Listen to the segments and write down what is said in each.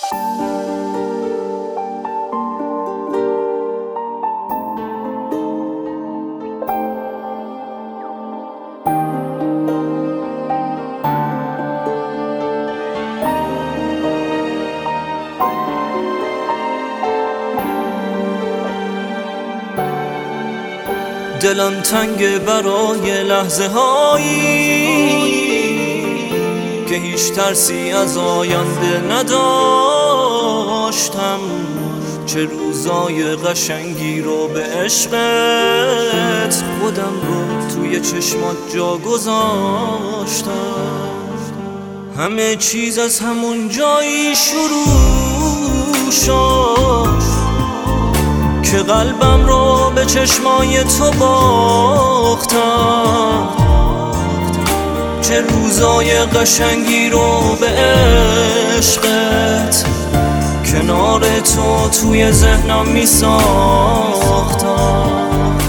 دلم تنگ برای لحظه هایی که هیچ ترسی از آینده نداشتم. چه روزای قشنگی رو به عشقت خودم رو توی چشمات جا گذاشتم. همه چیز از همون جایی شروع شد که قلبم رو به چشمای تو باختم. چه روزای قشنگی رو به عشقت کنار تو توی ذهنم می ساختم.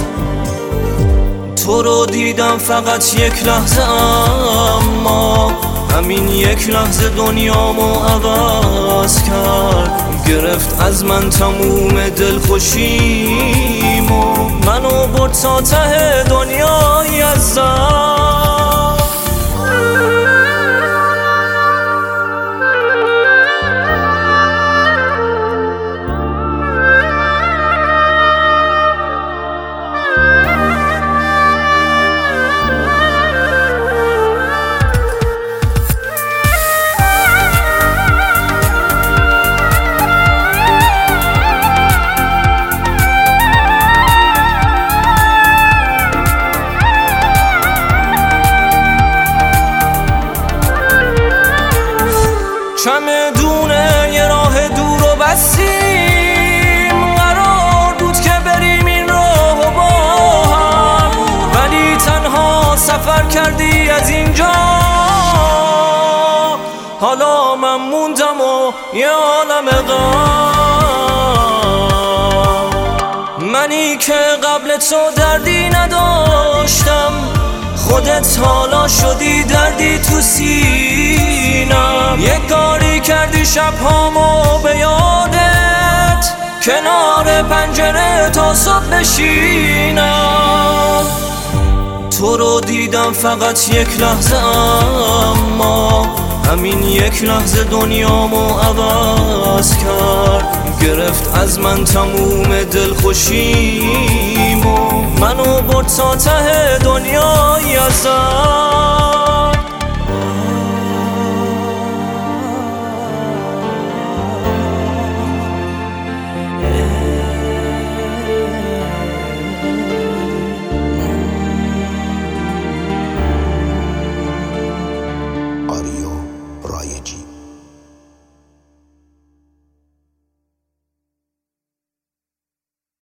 تو رو دیدم فقط یک لحظه، اما همین یک لحظه دنیامو عوض کرد. گرفت از من تموم دلخوشیمو، منو برد تا ته دنیای عزیزم. چمدونه یه راه دور و بستیم، قرار بود که بریم این راه با هم، ولی تنها سفر کردی از اینجا. حالا من موندم و یه عالم غم. منی که قبل تو دردی نداشتم، خودت حالا شدی دردی تو سینم. یه کاری کردی شبهامو به یادت، کنار پنجره تا صبح بشینم. تو رو دیدم فقط یک لحظه، اما همین یک لحظه دنیامو عوض کرد. گرفت از من تموم دلخوشیمو، منو برد تا ته دنیای عزیزم.